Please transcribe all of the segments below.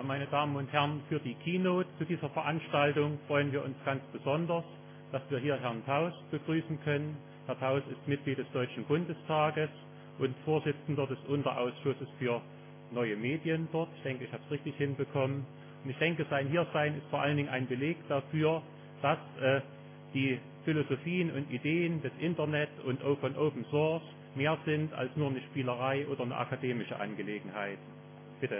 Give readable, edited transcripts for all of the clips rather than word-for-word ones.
meine Damen und Herren, für die Keynote zu dieser Veranstaltung freuen wir uns ganz besonders, dass wir hier Herrn Taus begrüßen können. Herr Taus ist Mitglied des Deutschen Bundestages und Vorsitzender des Unterausschusses für neue Medien dort. Ich denke, ich habe es richtig hinbekommen. Und ich denke, sein Hiersein ist vor allen Dingen ein Beleg dafür, dass die Philosophien und Ideen des Internet und auch von Open Source mehr sind als nur eine Spielerei oder eine akademische Angelegenheit. Bitte.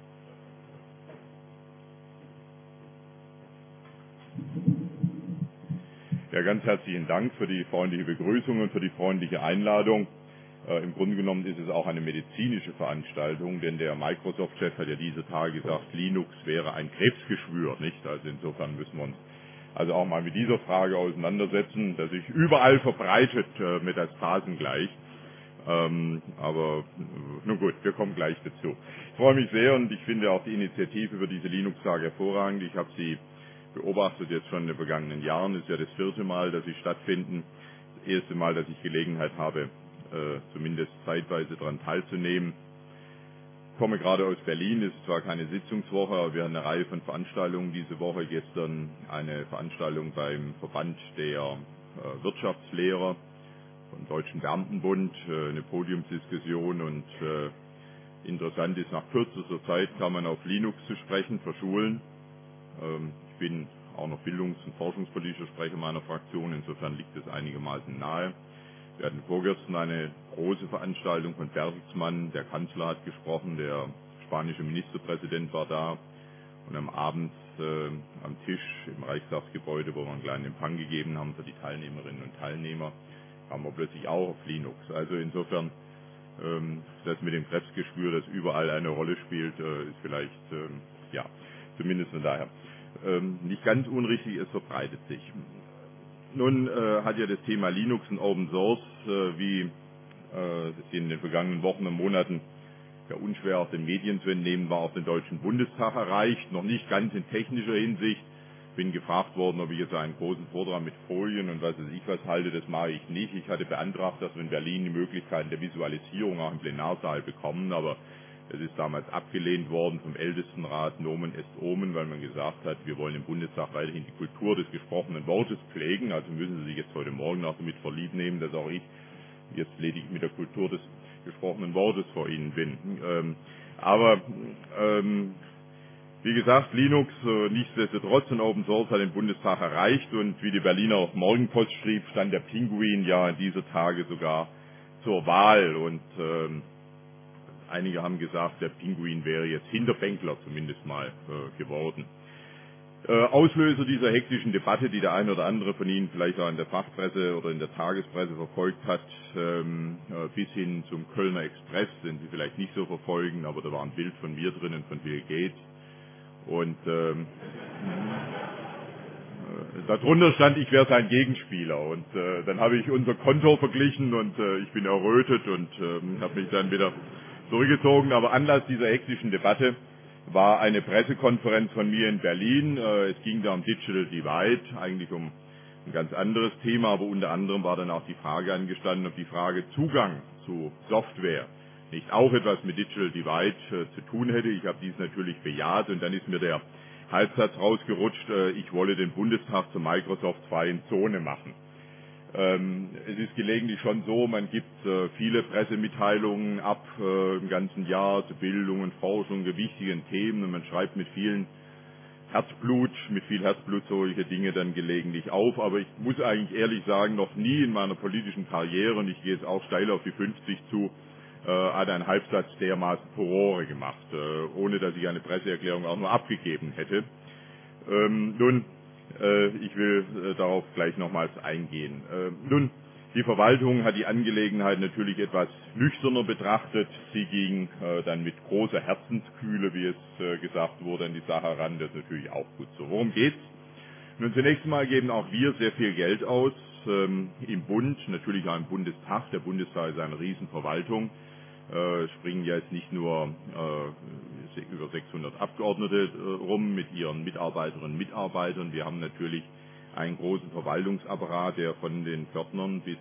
Ja, ganz herzlichen Dank für die freundliche Begrüßung und für die freundliche Einladung. Im Grunde genommen ist es auch eine medizinische Veranstaltung, denn der Microsoft-Chef hat ja diese Tage gesagt, Linux wäre ein Krebsgeschwür, nicht? Also insofern müssen wir uns also auch mal mit dieser Frage auseinandersetzen, dass sich überall verbreitet, Metastasen gleich. Aber nun gut, wir kommen gleich dazu. Ich freue mich sehr und ich finde auch die Initiative für diese Linux-Tage hervorragend. Ich habe sie beobachtet jetzt schon in den vergangenen Jahren. Es ist ja das 4. Mal, dass sie stattfinden. Das erste Mal, dass ich Gelegenheit habe, zumindest zeitweise daran teilzunehmen. Ich komme gerade aus Berlin. Es ist zwar keine Sitzungswoche, aber wir haben eine Reihe von Veranstaltungen diese Woche. Gestern eine Veranstaltung beim Verband der Wirtschaftslehrer vom Deutschen Beamtenbund, eine Podiumsdiskussion und interessant ist, nach kürzester Zeit kam man auf Linux zu sprechen für Schulen. Ich bin auch noch bildungs- und forschungspolitischer Sprecher meiner Fraktion, insofern liegt es einigermaßen nahe. Wir hatten vorgestern eine große Veranstaltung von Bertelsmann, der Kanzler hat gesprochen, der spanische Ministerpräsident war da und am Abend am Tisch im Reichstagsgebäude, wo wir einen kleinen Empfang gegeben haben für die Teilnehmerinnen und Teilnehmer, kamen wir plötzlich auch auf Linux. Also insofern, das mit dem Krebsgeschwür, das überall eine Rolle spielt, ist vielleicht, ja, zumindest von daher nicht ganz unrichtig, es verbreitet sich. Nun hat ja das Thema Linux und Open Source, wie das in den vergangenen Wochen und Monaten ja unschwer aus den Medien zu entnehmen war, auch den Deutschen Bundestag erreicht. Noch nicht ganz in technischer Hinsicht. Bin gefragt worden, ob ich jetzt einen großen Vortrag mit Folien und was weiß ich was halte. Das mache ich nicht. Ich hatte beantragt, dass wir in Berlin die Möglichkeit der Visualisierung auch im Plenarsaal bekommen, aber es ist damals abgelehnt worden vom Ältestenrat Nomen est Omen, weil man gesagt hat, wir wollen im Bundestag weiterhin die Kultur des gesprochenen Wortes pflegen. Also müssen Sie sich jetzt heute Morgen noch damit verlieb nehmen, dass auch ich jetzt lediglich mit der Kultur des gesprochenen Wortes vor Ihnen bin. Wie gesagt, Linux nichtsdestotrotz und Open Source hat den Bundestag erreicht und wie die Berliner Morgenpost schrieb, stand der Pinguin ja in dieser Tage sogar zur Wahl und einige haben gesagt, der Pinguin wäre jetzt Hinterbänkler zumindest mal geworden. Auslöser dieser hektischen Debatte, die der eine oder andere von Ihnen vielleicht auch in der Fachpresse oder in der Tagespresse verfolgt hat, bis hin zum Kölner Express, den Sie vielleicht nicht so verfolgen, aber da war ein Bild von mir drinnen, von Bill Gates. Und darunter stand, ich wäre sein Gegenspieler. Und dann habe ich unser Konto verglichen und ich bin errötet und habe mich dann wieder zurückgezogen. Aber Anlass dieser hektischen Debatte war eine Pressekonferenz von mir in Berlin. Es ging da um Digital Divide, eigentlich um ein ganz anderes Thema, aber unter anderem war dann auch die Frage angestanden, ob die Frage Zugang zu Software nicht auch etwas mit Digital Divide zu tun hätte. Ich habe dies natürlich bejaht und dann ist mir der Halbsatz rausgerutscht, ich wolle den Bundestag zur Microsoft-freien Zone machen. Es ist gelegentlich schon so, man gibt viele Pressemitteilungen ab im ganzen Jahr zu Bildung und Forschung, gewichtigen Themen und man schreibt mit viel Herzblut solche Dinge dann gelegentlich auf. Aber ich muss eigentlich ehrlich sagen, noch nie in meiner politischen Karriere, und ich gehe jetzt auch steil auf die 50 zu, hat ein Halbsatz dermaßen Furore gemacht, ohne dass ich eine Presseerklärung auch nur abgegeben hätte. Ich will darauf gleich nochmals eingehen. Die Verwaltung hat die Angelegenheit natürlich etwas nüchterner betrachtet. Sie ging dann mit großer Herzenskühle, wie es gesagt wurde, an die Sache ran. Das ist natürlich auch gut so. Worum geht's? Nun, zunächst einmal geben auch wir sehr viel Geld aus im Bund, natürlich auch im Bundestag. Der Bundestag ist eine Riesenverwaltung. Springen ja jetzt nicht nur über 600 Abgeordnete rum mit ihren Mitarbeiterinnen und Mitarbeitern. Wir haben natürlich einen großen Verwaltungsapparat, der von den Pförtnern bis,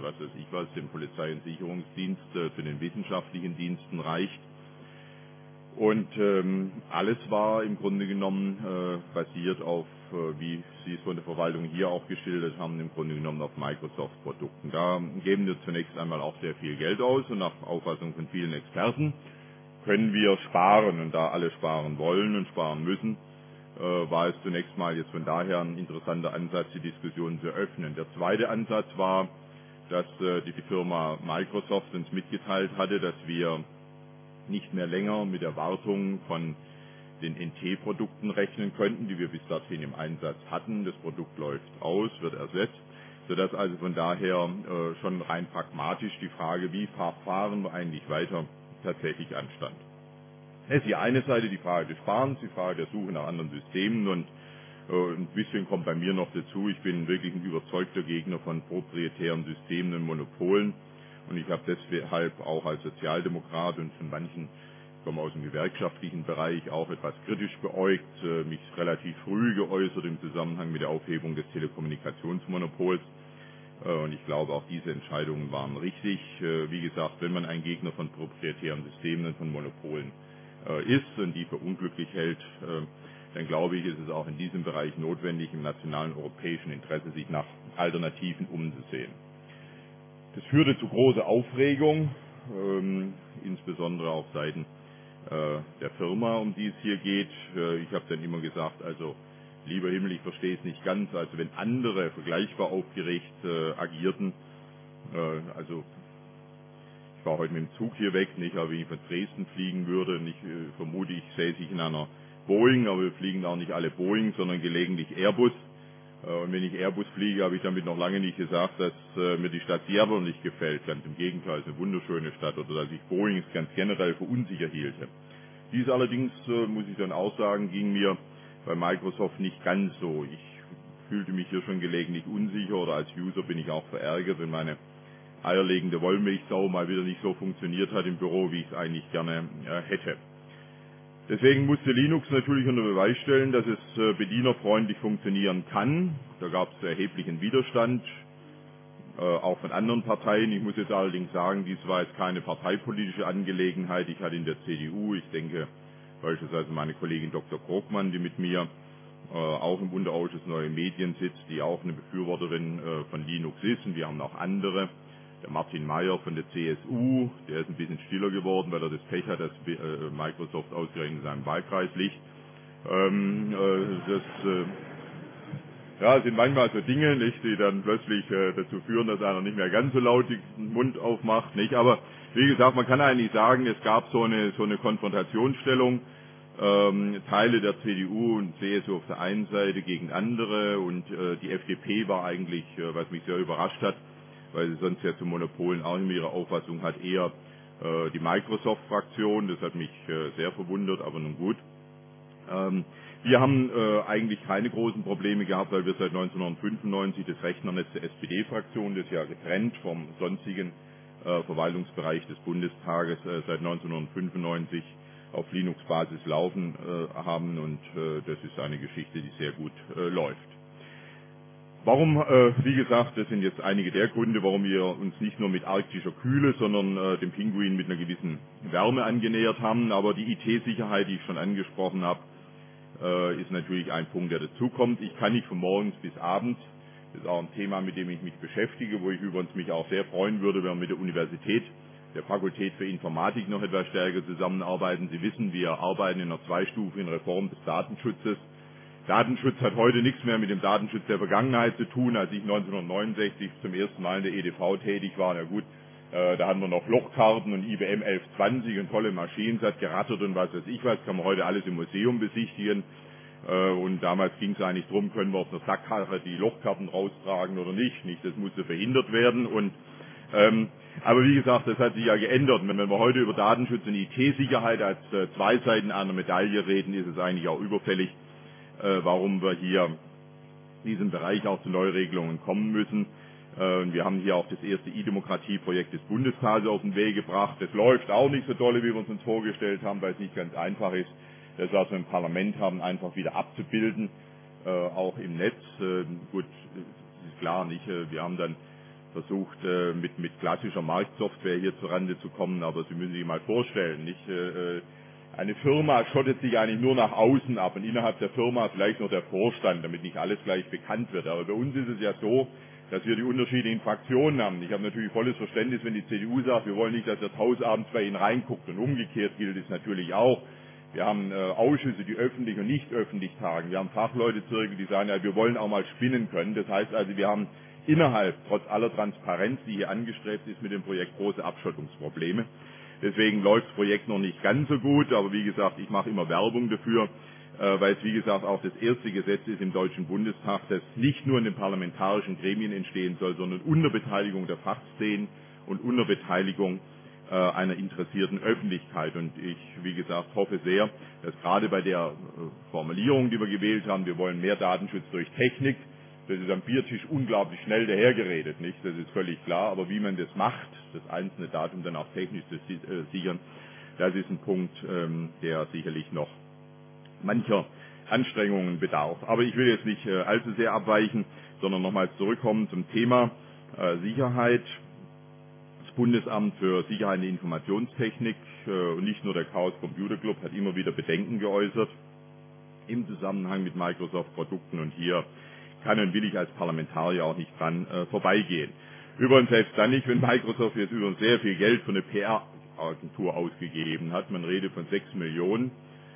dem Polizei- und Sicherungsdienst zu den wissenschaftlichen Diensten reicht. Und alles war im Grunde genommen basiert auf, wie Sie es von der Verwaltung hier auch geschildert haben, im Grunde genommen auf Microsoft-Produkten. Da geben wir zunächst einmal auch sehr viel Geld aus und nach Auffassung von vielen Experten können wir sparen. Und da alle sparen wollen und sparen müssen, war es zunächst mal jetzt von daher ein interessanter Ansatz, die Diskussion zu öffnen. Der zweite Ansatz war, dass die Firma Microsoft uns mitgeteilt hatte, dass wir nicht mehr länger mit der Wartung von den NT-Produkten rechnen könnten, die wir bis dahin im Einsatz hatten. Das Produkt läuft aus, wird ersetzt, sodass also von daher schon rein pragmatisch die Frage, wie fahren wir eigentlich weiter, tatsächlich anstand. Das ist die eine Seite, die Frage des Sparens, die Frage der Suche nach anderen Systemen und ein bisschen kommt bei mir noch dazu, ich bin wirklich ein überzeugter Gegner von proprietären Systemen und Monopolen und ich habe deshalb auch als Sozialdemokrat und von manchen, ich komme aus dem gewerkschaftlichen Bereich, auch etwas kritisch beäugt, mich relativ früh geäußert im Zusammenhang mit der Aufhebung des Telekommunikationsmonopols. Und ich glaube, auch diese Entscheidungen waren richtig. Wie gesagt, wenn man ein Gegner von proprietären Systemen und von Monopolen ist und die für unglücklich hält, dann glaube ich, ist es auch in diesem Bereich notwendig, im nationalen europäischen Interesse sich nach Alternativen umzusehen. Das führte zu großer Aufregung, insbesondere auf Seiten der Firma, um die es hier geht. Ich habe dann immer gesagt, also lieber Himmel, ich verstehe es nicht ganz, also wenn andere vergleichbar aufgeregt agierten, also ich war heute mit dem Zug hier weg, nicht, aber wenn ich von Dresden fliegen würde, nicht, vermute ich, säße ich in einer Boeing, aber wir fliegen auch nicht alle Boeing, sondern gelegentlich Airbus. Und wenn ich Airbus fliege, habe ich damit noch lange nicht gesagt, dass mir die Stadt Seattle nicht gefällt. Ganz im Gegenteil, es ist eine wunderschöne Stadt, oder dass ich Boeing ganz generell für unsicher hielte. Dies allerdings, muss ich dann auch sagen, ging mir bei Microsoft nicht ganz so. Ich fühlte mich hier schon gelegentlich unsicher oder als User bin ich auch verärgert, wenn meine eierlegende Wollmilchsau mal wieder nicht so funktioniert hat im Büro, wie ich es eigentlich gerne hätte. Deswegen musste Linux natürlich unter Beweis stellen, dass es bedienerfreundlich funktionieren kann. Da gab es erheblichen Widerstand, auch von anderen Parteien. Ich muss jetzt allerdings sagen, dies war jetzt keine parteipolitische Angelegenheit. Ich hatte in der CDU, ich denke beispielsweise meine Kollegin Dr. Krogmann, die mit mir auch im Unterausschuss Neue Medien sitzt, die auch eine Befürworterin von Linux ist, und wir haben auch andere. Der Martin Mayer von der CSU, der ist ein bisschen stiller geworden, weil er das Pech hat, dass Microsoft ausgerechnet in seinem Wahlkreis liegt. Ja, es sind manchmal so Dinge, nicht, die dann plötzlich dazu führen, dass einer nicht mehr ganz so laut den Mund aufmacht, nicht. Aber wie gesagt, man kann eigentlich sagen, es gab so eine Konfrontationsstellung, Teile der CDU und CSU auf der einen Seite gegen andere, und die FDP war eigentlich, was mich sehr überrascht hat, weil sie sonst ja zu Monopolen auch in ihrer Auffassung hat, eher die Microsoft-Fraktion. Das hat mich sehr verwundert, aber nun gut. Wir haben eigentlich keine großen Probleme gehabt, weil wir seit 1995 das Rechnernetz der SPD-Fraktion, das ja getrennt vom sonstigen Verwaltungsbereich des Bundestages seit 1995 auf Linux-Basis laufen haben, und das ist eine Geschichte, die sehr gut läuft. Warum, wie gesagt, das sind jetzt einige der Gründe, warum wir uns nicht nur mit arktischer Kühle, sondern dem Pinguin mit einer gewissen Wärme angenähert haben. Aber die IT-Sicherheit, die ich schon angesprochen habe, ist natürlich ein Punkt, der dazukommt. Ich kann nicht von morgens bis abends, das ist auch ein Thema, mit dem ich mich beschäftige, wo ich übrigens mich auch sehr freuen würde, wenn wir mit der Universität, der Fakultät für Informatik noch etwas stärker zusammenarbeiten. Sie wissen, wir arbeiten in einer zweistufigen Reform des Datenschutzes. Datenschutz hat heute nichts mehr mit dem Datenschutz der Vergangenheit zu tun. Als ich 1969 zum ersten Mal in der EDV tätig war, na gut, da hatten wir noch Lochkarten und IBM 1120 und tolle Maschinen, es hat gerattert und was weiß ich was, kann man heute alles im Museum besichtigen. Und damals ging es eigentlich darum, können wir auf einer Sackkarre die Lochkarten raustragen oder nicht. Das musste verhindert werden. Und aber wie gesagt, das hat sich ja geändert. Wenn wir heute über Datenschutz und IT-Sicherheit als zwei Seiten einer Medaille reden, ist es eigentlich auch überfällig, warum wir hier in diesem Bereich auch zu Neuregelungen kommen müssen. Wir haben hier auch das erste E-Demokratie-Projekt des Bundestages auf den Weg gebracht. Das läuft auch nicht so dolle, wie wir uns vorgestellt haben, weil es nicht ganz einfach ist, das, was wir im Parlament haben, einfach wieder abzubilden, auch im Netz. Gut, das ist klar, nicht. Wir haben dann versucht, mit klassischer Marktsoftware hier zurande zu kommen, aber Sie müssen sich mal vorstellen, nicht. eine Firma schottet sich eigentlich nur nach außen ab und innerhalb der Firma vielleicht noch der Vorstand, damit nicht alles gleich bekannt wird. Aber bei uns ist es ja so, dass wir die unterschiedlichen Fraktionen haben. Ich habe natürlich volles Verständnis, wenn die CDU sagt, wir wollen nicht, dass das Haus abends bei Ihnen reinguckt. Und umgekehrt gilt es natürlich auch. Wir haben Ausschüsse, die öffentlich und nicht öffentlich tagen. Wir haben Fachleutezirkel, die sagen, ja, wir wollen auch mal spinnen können. Das heißt also, wir haben innerhalb, trotz aller Transparenz, die hier angestrebt ist, mit dem Projekt große Abschottungsprobleme. Deswegen läuft das Projekt noch nicht ganz so gut, aber wie gesagt, ich mache immer Werbung dafür, weil es wie gesagt auch das erste Gesetz ist im Deutschen Bundestag, das nicht nur in den parlamentarischen Gremien entstehen soll, sondern unter Beteiligung der Fachszenen und unter Beteiligung einer interessierten Öffentlichkeit. Und ich, wie gesagt, hoffe sehr, dass gerade bei der Formulierung, die wir gewählt haben, wir wollen mehr Datenschutz durch Technik, das ist am Biertisch unglaublich schnell dahergeredet, nicht? Das ist völlig klar. Aber wie man das macht, das einzelne Datum dann auch technisch zu sichern, das ist ein Punkt, der sicherlich noch mancher Anstrengungen bedarf. Aber ich will jetzt nicht allzu sehr abweichen, sondern nochmals zurückkommen zum Thema Sicherheit. Das Bundesamt für Sicherheit und Informationstechnik und nicht nur der Chaos Computer Club hat immer wieder Bedenken geäußert im Zusammenhang mit Microsoft-Produkten und hier kann und will ich als Parlamentarier auch nicht dran vorbeigehen. Übrigens selbst dann nicht, wenn Microsoft jetzt übrigens sehr viel Geld für eine PR-Agentur ausgegeben hat. Man redet von 6 Millionen,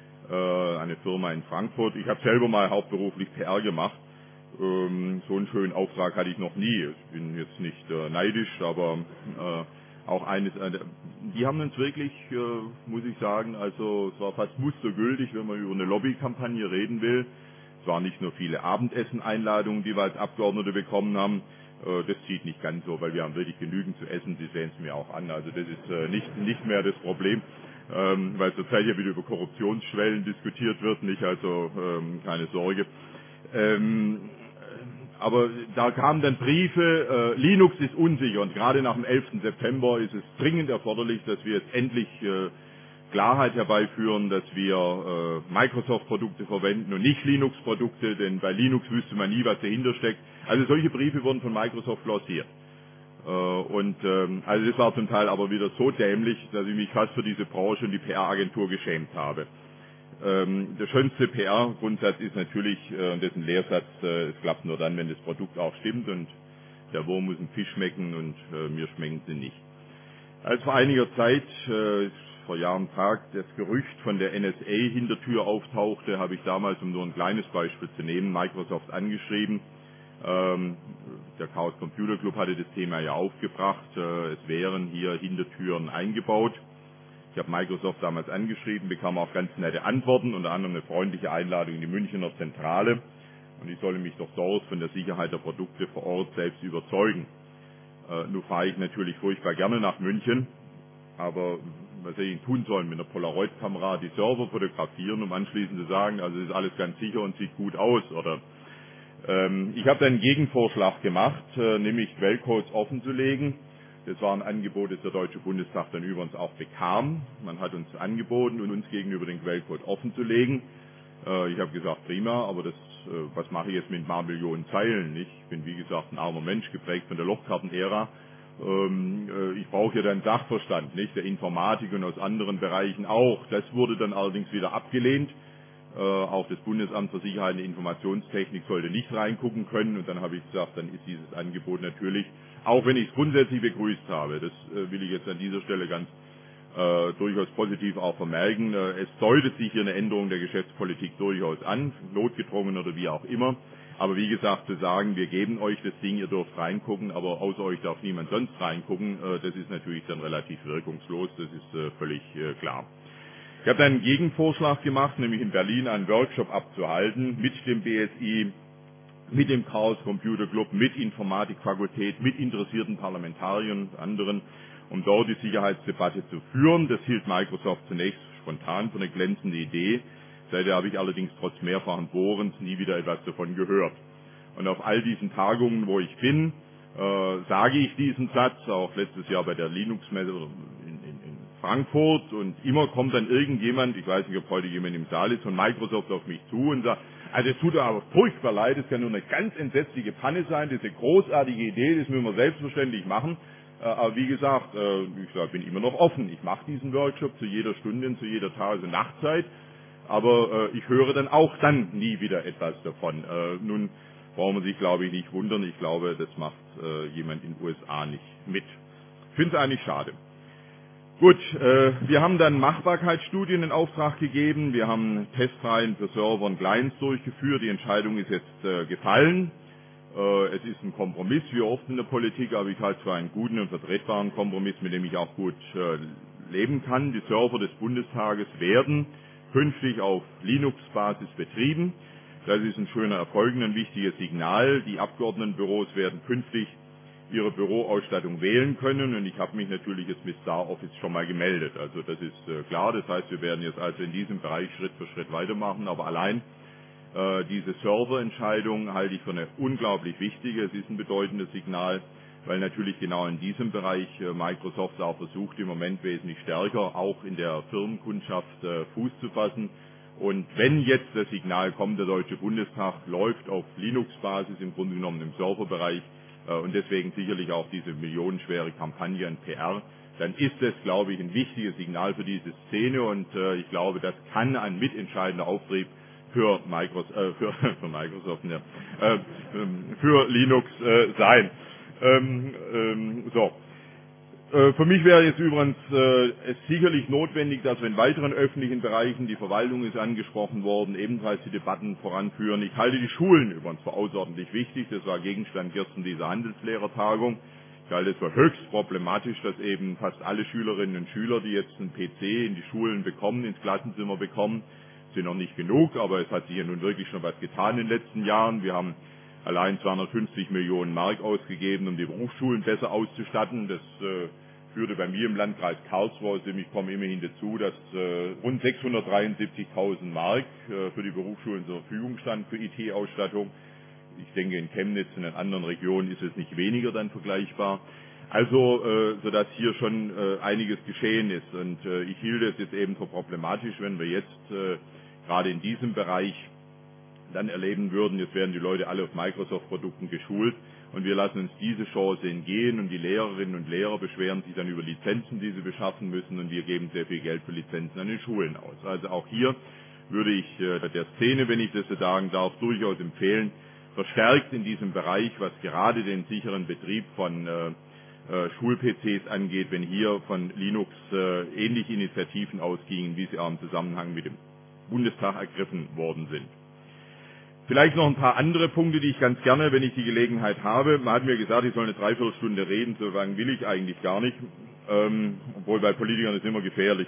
eine Firma in Frankfurt. Ich habe selber mal hauptberuflich PR gemacht. So einen schönen Auftrag hatte ich noch nie. Ich bin jetzt nicht neidisch, aber auch eines, die haben uns wirklich, muss ich sagen, also es war fast mustergültig, wenn man über eine Lobbykampagne reden will. Es waren nicht nur viele Abendessen-Einladungen, die wir als Abgeordnete bekommen haben. Das zieht nicht ganz so, weil wir haben wirklich genügend zu essen. Sie sehen es mir auch an. Also das ist nicht mehr das Problem, weil zurzeit ja wieder über Korruptionsschwellen diskutiert wird. Nicht, also keine Sorge. Aber da kamen dann Briefe, Linux ist unsicher und gerade nach dem 11. September ist es dringend erforderlich, dass wir jetzt endlich Klarheit herbeiführen, dass wir Microsoft-Produkte verwenden und nicht Linux-Produkte, denn bei Linux wüsste man nie, was dahinter steckt. Also solche Briefe wurden von Microsoft lanciert. Also das war zum Teil aber wieder so dämlich, dass ich mich fast für diese Branche und die PR-Agentur geschämt habe. Der schönste PR-Grundsatz ist natürlich, und das ist ein Lehrsatz, es klappt nur dann, wenn das Produkt auch stimmt und der Wurm muss dem Fisch schmecken und mir schmecken sie nicht. Als vor einiger Zeit, vor Jahr und Tag, das Gerücht von der NSA-Hintertür auftauchte, habe ich damals, um nur ein kleines Beispiel zu nehmen, Microsoft angeschrieben. Der Chaos Computer Club hatte das Thema ja aufgebracht. Es wären hier Hintertüren eingebaut. Ich habe Microsoft damals angeschrieben, bekam auch ganz nette Antworten, unter anderem eine freundliche Einladung in die Münchner Zentrale. Und ich solle mich doch dort von der Sicherheit der Produkte vor Ort selbst überzeugen. Nun fahre ich natürlich furchtbar gerne nach München, aber was hätte ich tun sollen, mit einer Polaroid-Kamera die Server fotografieren, um anschließend zu sagen, also ist alles ganz sicher und sieht gut aus. Oder ich habe dann einen Gegenvorschlag gemacht, nämlich Quellcodes offenzulegen. Das war ein Angebot, das der Deutsche Bundestag dann übrigens auch bekam. Man hat uns angeboten, uns gegenüber den Quellcode offenzulegen. Ich habe gesagt, prima, aber was mache ich jetzt mit ein paar Millionen Zeilen? Ich bin, wie gesagt, ein armer Mensch, geprägt von der Lochkarten-Ära. Ich brauche ja dann Sachverstand, nicht? Der Informatik und aus anderen Bereichen auch. Das wurde dann allerdings wieder abgelehnt. Auch das Bundesamt für Sicherheit und Informationstechnik sollte nicht reingucken können. Und dann habe ich gesagt, dann ist dieses Angebot natürlich, auch wenn ich es grundsätzlich begrüßt habe, das will ich jetzt an dieser Stelle ganz durchaus positiv auch vermerken. Es deutet sich hier eine Änderung der Geschäftspolitik durchaus an, notgedrungen oder wie auch immer. Aber wie gesagt, zu sagen, wir geben euch das Ding, ihr dürft reingucken, aber außer euch darf niemand sonst reingucken, das ist natürlich dann relativ wirkungslos, das ist völlig klar. Ich habe dann einen Gegenvorschlag gemacht, nämlich in Berlin einen Workshop abzuhalten mit dem BSI, mit dem Chaos Computer Club, mit Informatikfakultät, mit interessierten Parlamentariern und anderen, um dort die Sicherheitsdebatte zu führen. Das hielt Microsoft zunächst spontan für eine glänzende Idee. Seither habe ich allerdings trotz mehrfachen Bohrens nie wieder etwas davon gehört. Und auf all diesen Tagungen, wo ich bin, sage ich diesen Satz, auch letztes Jahr bei der Linux-Messe in Frankfurt, und immer kommt dann irgendjemand, ich weiß nicht, ob heute jemand im Saal ist, von Microsoft auf mich zu und sagt, also es tut aber furchtbar leid, es kann nur eine ganz entsetzliche Panne sein, das ist eine großartige Idee, das müssen wir selbstverständlich machen, Aber wie gesagt, ich bin immer noch offen. Ich mache diesen Workshop zu jeder Stunde, zu jeder Tages- und Nachtzeit. Aber ich höre dann auch dann nie wieder etwas davon. Nun braucht man sich, glaube ich, nicht wundern. Ich glaube, das macht jemand in den USA nicht mit. Ich finde es eigentlich schade. Gut, wir haben dann Machbarkeitsstudien in Auftrag gegeben. Wir haben Testreihen für Server und Clients durchgeführt. Die Entscheidung ist jetzt gefallen. Es ist ein Kompromiss, wie oft in der Politik, aber ich halte es für einen guten und vertretbaren Kompromiss, mit dem ich auch gut leben kann. Die Server des Bundestages werden künftig auf Linux-Basis betrieben. Das ist ein schöner Erfolg, ein wichtiges Signal. Die Abgeordnetenbüros werden künftig ihre Büroausstattung wählen können und ich habe mich natürlich jetzt mit Star Office schon mal gemeldet. Also das ist klar, das heißt, wir werden jetzt also in diesem Bereich Schritt für Schritt weitermachen, aber allein diese Serverentscheidung halte ich für eine unglaublich wichtige. Es ist ein bedeutendes Signal, weil natürlich genau in diesem Bereich Microsoft auch versucht, im Moment wesentlich stärker auch in der Firmenkundschaft Fuß zu fassen. Und wenn jetzt das Signal kommt, der Deutsche Bundestag läuft auf Linux-Basis im Grunde genommen im Serverbereich und deswegen sicherlich auch diese millionenschwere Kampagne an PR, dann ist das, glaube ich, ein wichtiges Signal für diese Szene und ich glaube, das kann ein mitentscheidender Auftrieb für Microsoft, für Linux sein. So. Für mich wäre jetzt übrigens es sicherlich notwendig, dass wir in weiteren öffentlichen Bereichen, die Verwaltung ist angesprochen worden, ebenfalls die Debatten voranführen. Ich halte die Schulen übrigens für außerordentlich wichtig. Das war Gegenstand gestern dieser Handelslehrertagung. Ich halte es für höchst problematisch, dass eben fast alle Schülerinnen und Schüler, die jetzt einen PC in die Schulen bekommen, ins Klassenzimmer bekommen, sind noch nicht genug, aber es hat sich ja nun wirklich schon was getan in den letzten Jahren. Wir haben allein 250 Millionen Mark ausgegeben, um die Berufsschulen besser auszustatten. Das führte bei mir im Landkreis Karlsruhe, ich komme immerhin dazu, dass rund 673.000 Mark für die Berufsschulen zur Verfügung stand für IT-Ausstattung. Ich denke, in Chemnitz und in anderen Regionen ist es nicht weniger dann vergleichbar. Also, sodass hier schon einiges geschehen ist. Und ich hielt es jetzt eben für problematisch, wenn wir jetzt gerade in diesem Bereich dann erleben würden, jetzt werden die Leute alle auf Microsoft-Produkten geschult und wir lassen uns diese Chance entgehen und die Lehrerinnen und Lehrer beschweren sich dann über Lizenzen, die sie beschaffen müssen und wir geben sehr viel Geld für Lizenzen an den Schulen aus. Also auch hier würde ich der Szene, wenn ich das so sagen darf, durchaus empfehlen, verstärkt in diesem Bereich, was gerade den sicheren Betrieb von Schul-PCs angeht, wenn hier von Linux ähnliche Initiativen ausgingen, wie sie auch im Zusammenhang mit dem Bundestag ergriffen worden sind. Vielleicht noch ein paar andere Punkte, die ich ganz gerne, wenn ich die Gelegenheit habe. Man hat mir gesagt, ich soll eine Dreiviertelstunde reden, so lange will ich eigentlich gar nicht, obwohl bei Politikern ist immer gefährlich.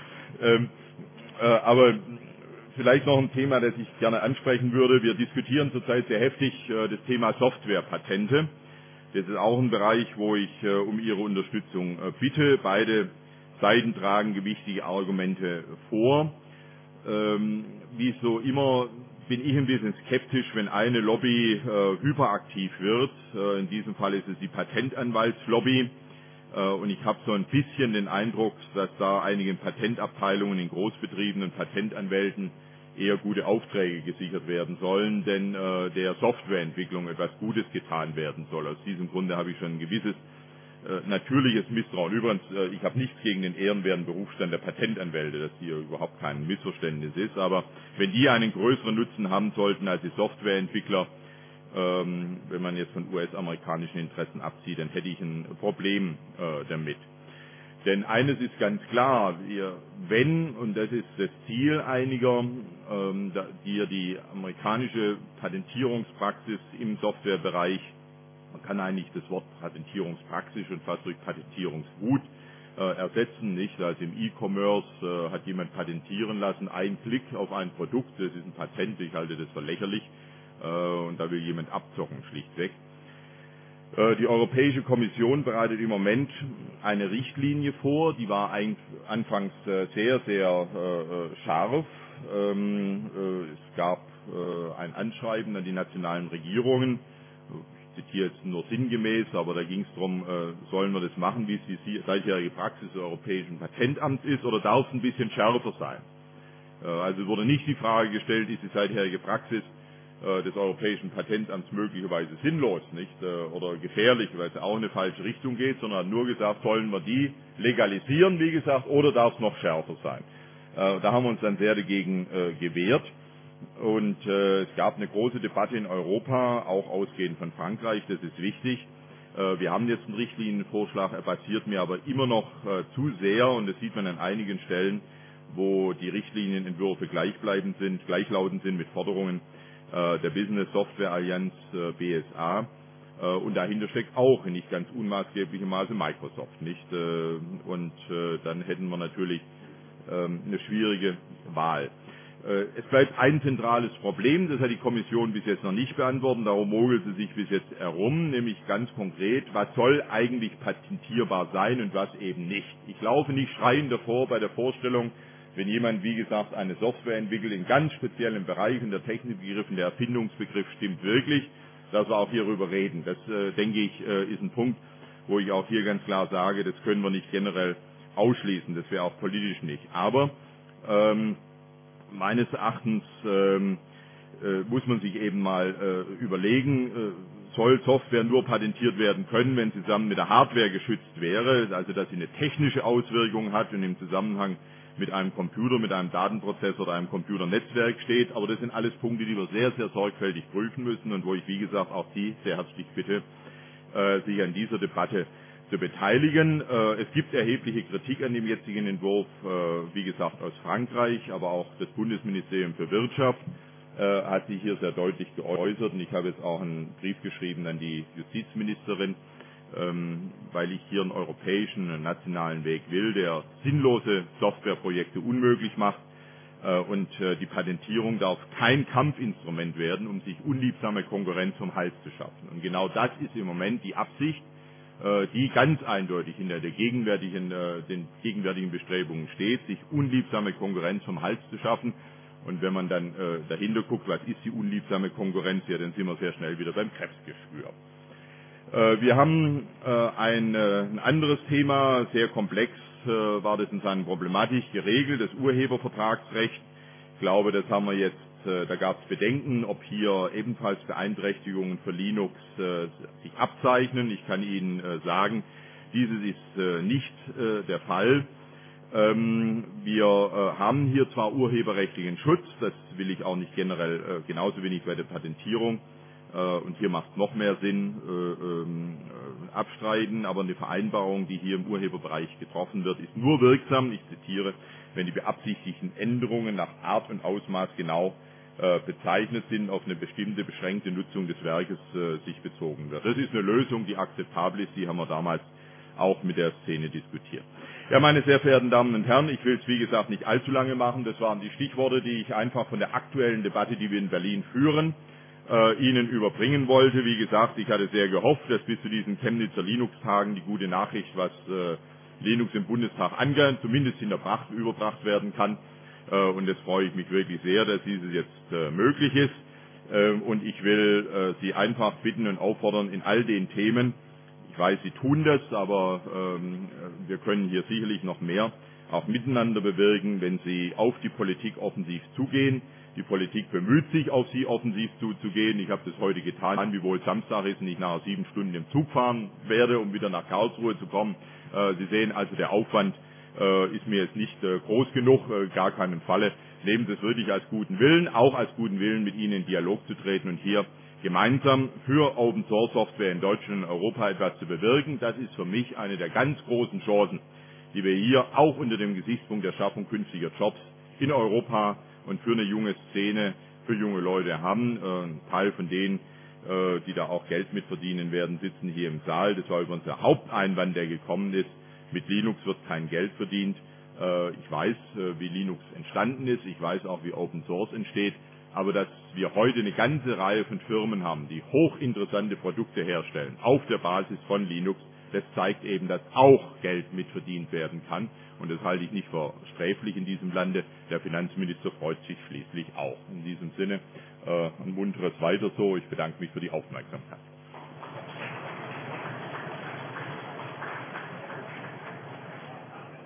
Aber vielleicht noch ein Thema, das ich gerne ansprechen würde. Wir diskutieren zurzeit sehr heftig das Thema Softwarepatente. Das ist auch ein Bereich, wo ich um Ihre Unterstützung bitte. Beide Seiten tragen gewichtige Argumente vor. Wie so immer bin ich ein bisschen skeptisch, wenn eine Lobby hyperaktiv wird. In diesem Fall ist es die Patentanwaltslobby. Und ich habe so ein bisschen den Eindruck, dass da einigen Patentabteilungen in Großbetrieben und Patentanwälten eher gute Aufträge gesichert werden sollen, denn der Softwareentwicklung etwas Gutes getan werden soll. Aus diesem Grunde habe ich schon ein gewisses natürliches Misstrauen. Übrigens, ich habe nichts gegen den ehrenwerten Berufsstand der Patentanwälte, dass hier überhaupt kein Missverständnis ist, aber wenn die einen größeren Nutzen haben sollten als die Softwareentwickler, wenn man jetzt von US-amerikanischen Interessen abzieht, dann hätte ich ein Problem damit. Denn eines ist ganz klar, wenn, und das ist das Ziel einiger, die amerikanische Patentierungspraxis im Softwarebereich, man kann eigentlich das Wort Patentierungspraxis schon fast durch Patentierungswut ersetzen, nicht? Also im E-Commerce hat jemand patentieren lassen, ein Klick auf ein Produkt, das ist ein Patent, ich halte das für lächerlich und da will jemand abzocken, schlichtweg. Die Europäische Kommission bereitet im Moment eine Richtlinie vor, die war anfangs sehr, sehr scharf. Es gab ein Anschreiben an die nationalen Regierungen, ich zitiere jetzt nur sinngemäß, aber da ging es darum, sollen wir das machen, wie es die seitherige Praxis des Europäischen Patentamts ist, oder darf es ein bisschen schärfer sein? Also wurde nicht die Frage gestellt, ist die seitherige Praxis des Europäischen Patentamts möglicherweise sinnlos, nicht, oder gefährlich, weil es auch in eine falsche Richtung geht, sondern hat nur gesagt, sollen wir die legalisieren, wie gesagt, oder darf es noch schärfer sein. Da haben wir uns dann sehr dagegen gewehrt. Und es gab eine große Debatte in Europa, auch ausgehend von Frankreich, das ist wichtig. Wir haben jetzt einen Richtlinienvorschlag, er basiert mir aber immer noch zu sehr, und das sieht man an einigen Stellen, wo die Richtlinienentwürfe gleichlautend sind mit Forderungen der Business Software Allianz BSA. Und dahinter steckt auch in nicht ganz unmaßgeblichem Maße Microsoft, nicht? Und dann hätten wir natürlich eine schwierige Wahl. Es bleibt ein zentrales Problem, das hat die Kommission bis jetzt noch nicht beantwortet, darum mogelt sie sich bis jetzt herum, nämlich ganz konkret, was soll eigentlich patentierbar sein und was eben nicht. Ich laufe nicht schreiend davor bei der Vorstellung, wenn jemand, wie gesagt, eine Software entwickelt in ganz speziellen Bereichen, der Technikbegriff und der Erfindungsbegriff stimmt wirklich, dass wir auch hierüber reden. Das, denke ich, ist ein Punkt, wo ich auch hier ganz klar sage, das können wir nicht generell ausschließen, das wäre auch politisch nicht. Aber meines Erachtens muss man sich eben mal überlegen, soll Software nur patentiert werden können, wenn sie zusammen mit der Hardware geschützt wäre, also dass sie eine technische Auswirkung hat und im Zusammenhang mit einem Computer, mit einem Datenprozessor oder einem Computernetzwerk steht. Aber das sind alles Punkte, die wir sehr, sehr sorgfältig prüfen müssen und wo ich, wie gesagt, auch Sie sehr herzlich bitte, sich an dieser Debatte zu beteiligen. Es gibt erhebliche Kritik an dem jetzigen Entwurf, wie gesagt, aus Frankreich, aber auch das Bundesministerium für Wirtschaft hat sich hier sehr deutlich geäußert, und ich habe jetzt auch einen Brief geschrieben an die Justizministerin, weil ich hier einen europäischen, einen nationalen Weg will, der sinnlose Softwareprojekte unmöglich macht, und die Patentierung darf kein Kampfinstrument werden, um sich unliebsame Konkurrenz vom Hals zu schaffen. Und genau das ist im Moment die Absicht, die ganz eindeutig hinter den gegenwärtigen Bestrebungen steht, sich unliebsame Konkurrenz vom Hals zu schaffen. Und wenn man dann dahinter guckt, was ist die unliebsame Konkurrenz, ja, dann sind wir sehr schnell wieder beim Krebsgeschwür. Wir haben ein anderes Thema, sehr komplex war das in seiner Problematik geregelt, das Urhebervertragsrecht. Ich glaube, das haben wir jetzt, da gab es Bedenken, ob hier ebenfalls Beeinträchtigungen für Linux sich abzeichnen. Ich kann Ihnen sagen, dieses ist nicht der Fall. Wir haben hier zwar urheberrechtlichen Schutz, das will ich auch nicht generell, genauso wenig bei der Patentierung, und hier macht es noch mehr Sinn, abstreiten, aber eine Vereinbarung, die hier im Urheberbereich getroffen wird, ist nur wirksam, ich zitiere, wenn die beabsichtigten Änderungen nach Art und Ausmaß genau bezeichnet sind, auf eine bestimmte beschränkte Nutzung des Werkes sich bezogen wird. Das ist eine Lösung, die akzeptabel ist, die haben wir damals auch mit der Szene diskutiert. Ja, meine sehr verehrten Damen und Herren, ich will es wie gesagt nicht allzu lange machen, das waren die Stichworte, die ich einfach von der aktuellen Debatte, die wir in Berlin führen, Ihnen überbringen wollte. Wie gesagt, ich hatte sehr gehofft, dass bis zu diesen Chemnitzer Linux-Tagen die gute Nachricht, was Linux im Bundestag angeht, zumindest überbracht werden kann. Und das freue ich mich wirklich sehr, dass dieses jetzt möglich ist. Und ich will Sie einfach bitten und auffordern, in all den Themen, ich weiß, Sie tun das, aber wir können hier sicherlich noch mehr auch miteinander bewirken, wenn Sie auf die Politik offensiv zugehen. Die Politik bemüht sich, auf Sie offensiv zuzugehen. Ich habe das heute getan, wiewohl Samstag ist und ich nachher 7 Stunden im Zug fahren werde, um wieder nach Karlsruhe zu kommen. Sie sehen also, der Aufwand ist mir jetzt nicht groß genug, gar keinen Falle. Nehmen Sie es wirklich als guten Willen, auch als guten Willen, mit Ihnen in Dialog zu treten und hier gemeinsam für Open Source Software in Deutschland und Europa etwas zu bewirken. Das ist für mich eine der ganz großen Chancen, die wir hier auch unter dem Gesichtspunkt der Schaffung künftiger Jobs in Europa und für eine junge Szene, für junge Leute haben. Ein Teil von denen, die da auch Geld mitverdienen werden, sitzen hier im Saal. Das war übrigens der Haupteinwand, der gekommen ist. Mit Linux wird kein Geld verdient. Ich weiß, wie Linux entstanden ist. Ich weiß auch, wie Open Source entsteht. Aber dass wir heute eine ganze Reihe von Firmen haben, die hochinteressante Produkte herstellen, auf der Basis von Linux, das zeigt eben, dass auch Geld mitverdient werden kann. Und das halte ich nicht für sträflich in diesem Lande. Der Finanzminister freut sich schließlich auch. In diesem Sinne, ein munteres Weiter so. Ich bedanke mich für die Aufmerksamkeit.